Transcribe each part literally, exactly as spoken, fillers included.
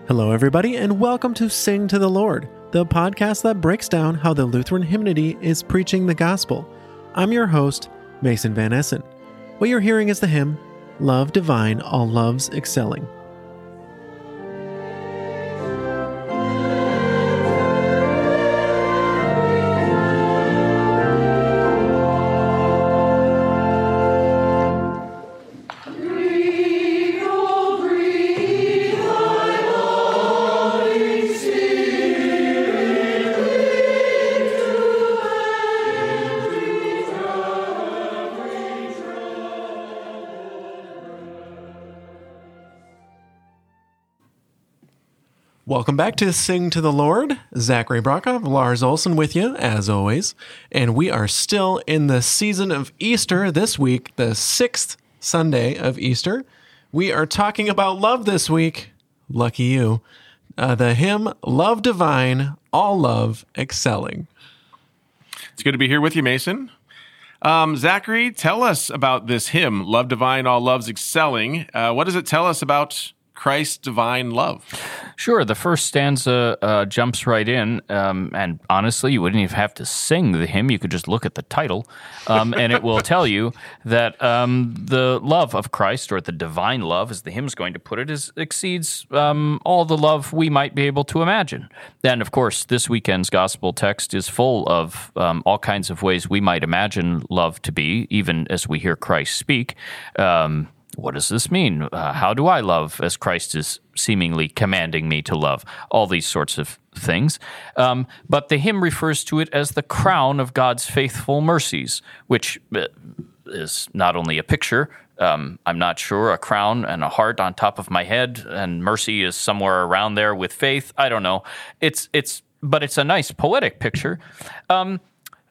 Hello, everybody, and welcome to Sing to the Lord, the podcast that breaks down how the Lutheran hymnody is preaching the gospel. I'm your host, Mason Van Essen. What you're hearing is the hymn, Love Divine, All Loves Excelling. Welcome back to Sing to the Lord. Zachary Brockhoff, Lars Olson with you, as always. And we are still in the season of Easter this week, the sixth Sunday of Easter. We are talking about love this week. Lucky you. Uh, the hymn, Love Divine, All Love Excelling. It's good to be here with you, Mason. Um, Zachary, tell us about this hymn, Love Divine, All Loves Excelling. Uh, what does it tell us about Christ's divine love? Sure. The first stanza uh, jumps right in, um, and honestly, you wouldn't even have to sing the hymn. You could just look at the title, um, and it will tell you that um, the love of Christ, or the divine love, as the hymn's going to put it, is exceeds um, all the love we might be able to imagine. And, of course, this weekend's gospel text is full of um, all kinds of ways we might imagine love to be, even as we hear Christ speak. Um What does this mean? Uh, how do I love as Christ is seemingly commanding me to love? All these sorts of things. Um, but the hymn refers to it as the crown of God's faithful mercies, which is not only a picture. Um, I'm not sure, a crown and a heart on top of my head, and mercy is somewhere around there with faith. I don't know. It's it's, but it's a nice poetic picture. Um,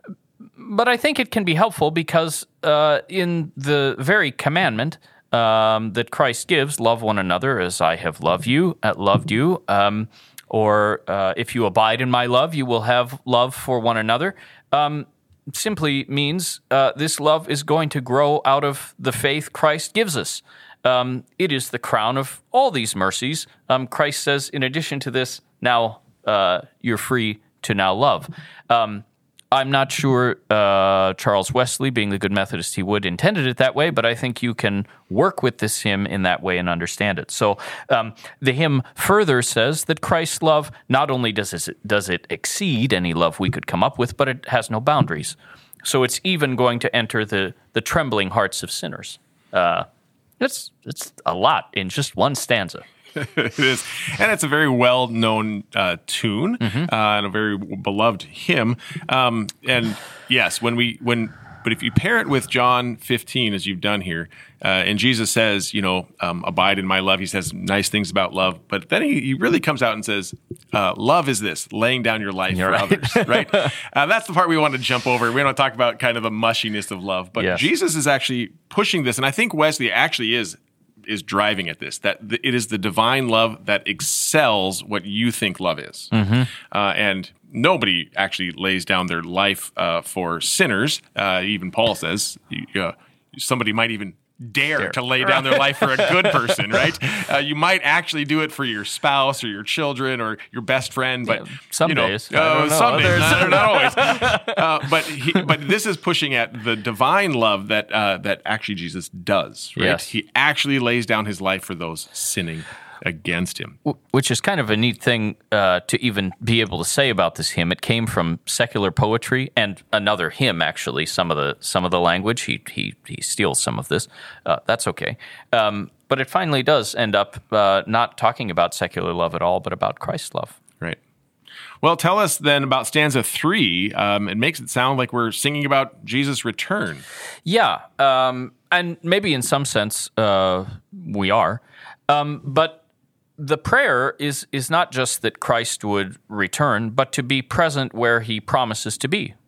but I think it can be helpful because uh, in the very commandment Um, that Christ gives, love one another as I have loved you, uh, loved you, um, or uh, if you abide in my love, you will have love for one another, um, simply means uh, this love is going to grow out of the faith Christ gives us. Um, it is the crown of all these mercies. Um, Christ says, in addition to this, now uh, you're free to now love. Um, I'm not sure uh, Charles Wesley, being the good Methodist he would, intended it that way, but I think you can work with this hymn in that way and understand it. So um, the hymn further says that Christ's love, not only does it, does it exceed any love we could come up with, but it has no boundaries. So it's even going to enter the, the trembling hearts of sinners. Uh, it's, it's a lot in just one stanza. It is, and it's a very well-known uh, tune mm-hmm. uh, and a very beloved hymn. Um, and yes, when we when but if you pair it with John fifteen, as you've done here, uh, and Jesus says, you know, um, abide in my love. He says nice things about love, but then he, he really comes out and says, uh, love is this, laying down your life You're for right. others. Right? Uh, that's the part we want to jump over. We want to talk about kind of the mushiness of love, but yes. Jesus is actually pushing this, and I think Wesley actually is. is driving at this, that it is the divine love that excels what you think love is. Mm-hmm. Uh, and nobody actually lays down their life uh, for sinners. Uh, even Paul says uh, somebody might even dare, dare. to lay down their life for a good person, right? Uh, you might actually do it for your spouse or your children or your best friend, but yeah, some you know, days, uh, some days, not, not always. Uh, but he, but this is pushing at the divine love that uh, that actually Jesus does, right? Yes. He actually lays down his life for those sinning against him. Which is kind of a neat thing uh, to even be able to say about this hymn. It came from secular poetry and another hymn, actually. Some of the some of the language he he he steals some of this. Uh, that's okay, um, but it finally does end up uh, not talking about secular love at all, but about Christ's love. Right. Well, tell us then about stanza three. Um, it makes it sound like we're singing about Jesus' return. Yeah, um, and maybe in some sense uh, we are, um, but. The prayer is is not just that Christ would return, but to be present where he promises to be.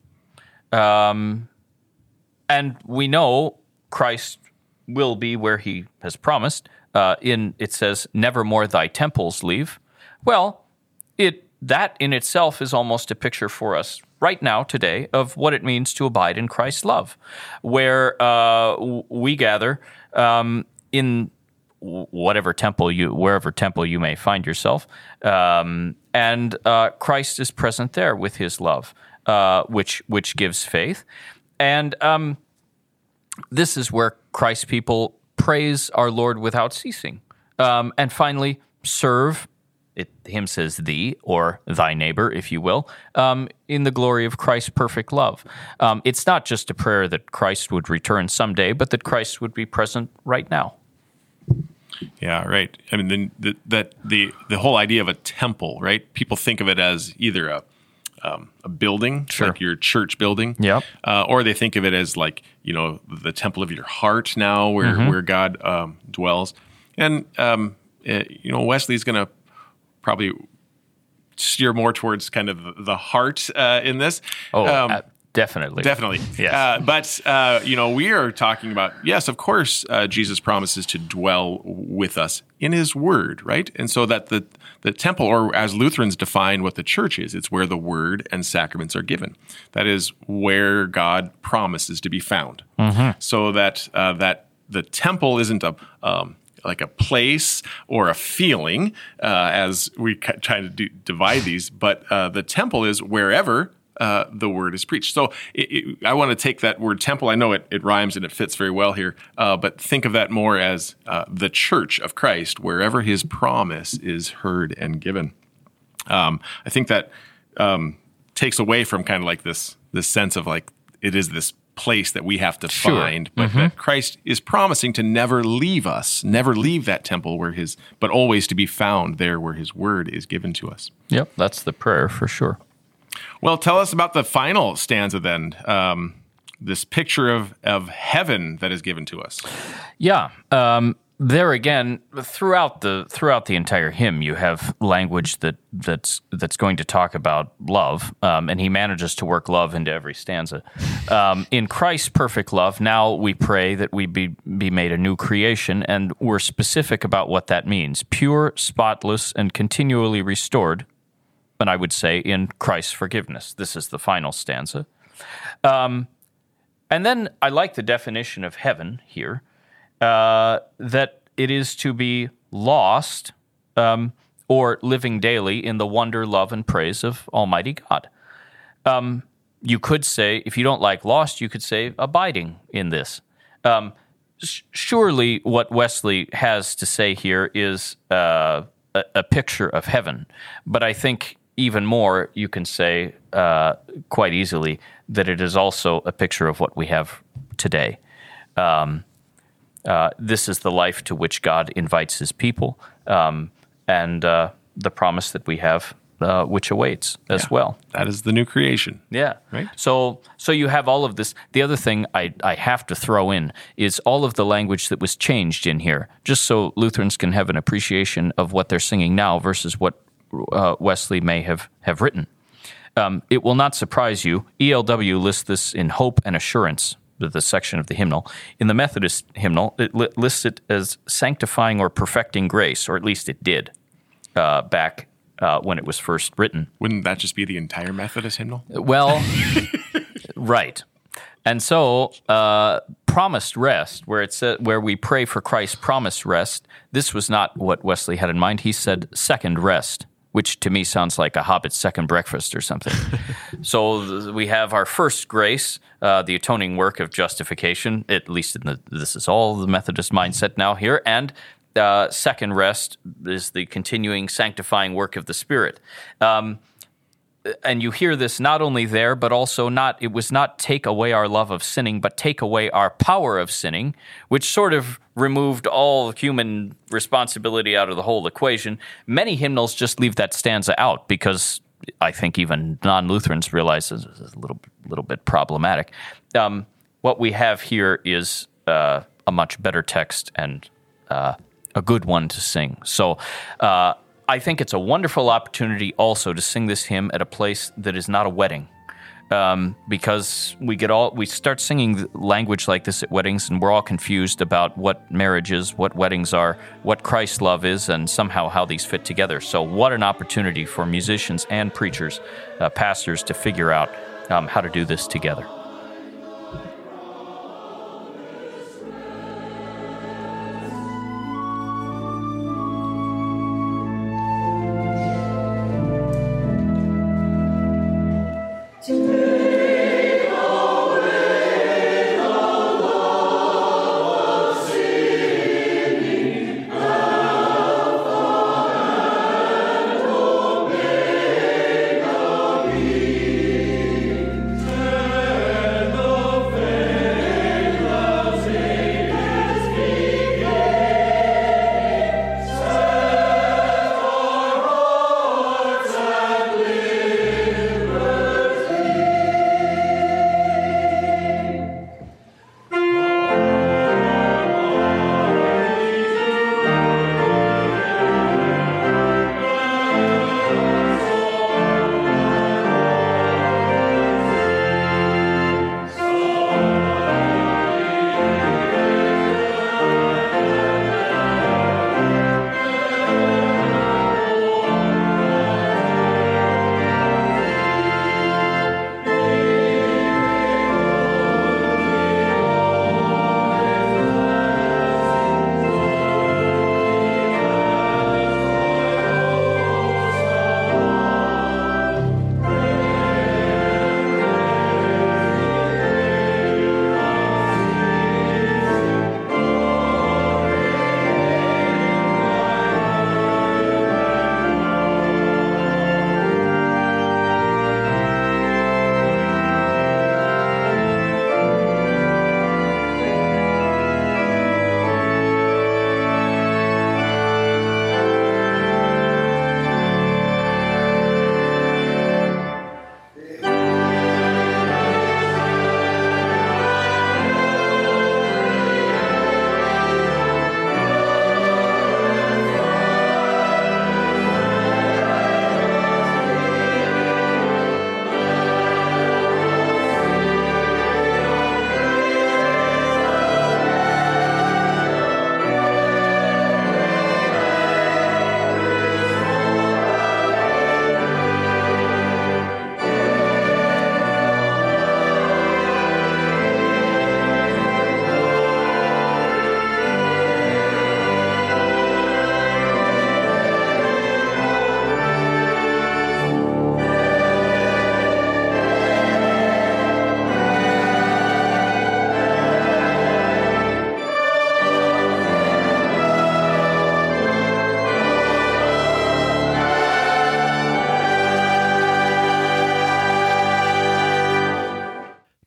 Um, and we know Christ will be where he has promised. Uh, in it says, "Nevermore thy temples leave." Well, it that in itself is almost a picture for us right now, today, of what it means to abide in Christ's love, where uh, we gather um, in w- whatever temple you, wherever temple you may find yourself, um, and uh, Christ is present there with His love, uh, which which gives faith, and um, this is where Christ's people praise our Lord without ceasing, um, and finally serve. It, the hymn says thee, or thy neighbor, if you will, um, in the glory of Christ's perfect love. Um, it's not just a prayer that Christ would return someday, but that Christ would be present right now. Yeah, right. I mean, the, the, that the the whole idea of a temple, right? People think of it as either a um, a building, Sure. like your church building, Yep. uh, or they think of it as like, you know, the temple of your heart now, where Mm-hmm. where God um, dwells. And um, uh, you know, Wesley's going to probably steer more towards kind of the heart uh, in this. Oh, Um, uh, definitely. Definitely. Yes. Uh, but, uh, you know, we are talking about, yes, of course, uh, Jesus promises to dwell with us in His Word, right? And so that the, the temple, or as Lutherans define what the church is, it's where the Word and sacraments are given. That is where God promises to be found. Mm-hmm. So that uh, that the temple isn't a... Um, like a place or a feeling, uh, as we try to do, divide these, but uh, the temple is wherever uh, the word is preached. So it, it, I want to take that word temple. I know it, it rhymes and it fits very well here, uh, but think of that more as uh, the church of Christ, wherever His promise is heard and given. Um, I think that um, takes away from kind of like this this sense of like it is this place that we have to Sure. find, but that Christ is promising to never leave us, never leave that temple where His, but always to be found there where His word is given to us. Yep, that's the prayer for sure. Well, tell us about the final stanza then. Um, this picture of of heaven that is given to us. Yeah. Um, there again, throughout the throughout the entire hymn, you have language that that's that's going to talk about love, um, and he manages to work love into every stanza. Um, in Christ's perfect love, now we pray that we be be made a new creation, and we're specific about what that means: pure, spotless, and continually restored. And I would say in Christ's forgiveness. This is the final stanza. Um, and then I like the definition of heaven here. Uh, that it is to be lost um, or living daily in the wonder, love, and praise of Almighty God. Um, you could say, if you don't like lost, you could say abiding in this. Um, sh- surely what Wesley has to say here is uh, a, a picture of heaven. But I think even more, you can say uh, quite easily that it is also a picture of what we have today. Um, Uh, this is the life to which God invites His people, um, and uh, the promise that we have, uh, which awaits as Yeah. well. That is the new creation. Yeah. Right. So, so you have all of this. The other thing I, I have to throw in is all of the language that was changed in here, just so Lutherans can have an appreciation of what they're singing now versus what uh, Wesley may have, have written. Um, it will not surprise you. E L W lists this in Hope and Assurance, the section of the hymnal. In the Methodist hymnal, it li- lists it as sanctifying or perfecting grace, or at least it did uh, back uh, when it was first written. Wouldn't that just be the entire Methodist hymnal? Well, right. And so, uh, promised rest, where it said, where we pray for Christ's promised rest, this was not what Wesley had in mind. He said second rest, which to me sounds like a hobbit's second breakfast or something. So th- we have our first grace, uh, the atoning work of justification, at least in the, this is all the Methodist mindset now here, and uh, second rest is the continuing sanctifying work of the Spirit. Um, and you hear this not only there, but also not, it was not take away our love of sinning, but take away our power of sinning, which sort of removed all human responsibility out of the whole equation. Many hymnals just leave that stanza out because I think even non-Lutherans realize this is a little, little bit problematic. Um, what we have here is uh, a much better text and uh, a good one to sing. So, uh, I think it's a wonderful opportunity also to sing this hymn at a place that is not a wedding, um, because we get all we start singing language like this at weddings, and we're all confused about what marriage is, what weddings are, what Christ's love is, and somehow how these fit together. So, what an opportunity for musicians and preachers, uh, pastors, to figure out um, how to do this together.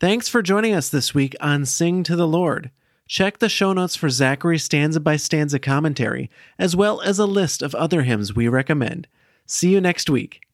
Thanks for joining us this week on Sing to the Lord. Check the show notes for Zachary's stanza by stanza commentary, as well as a list of other hymns we recommend. See you next week.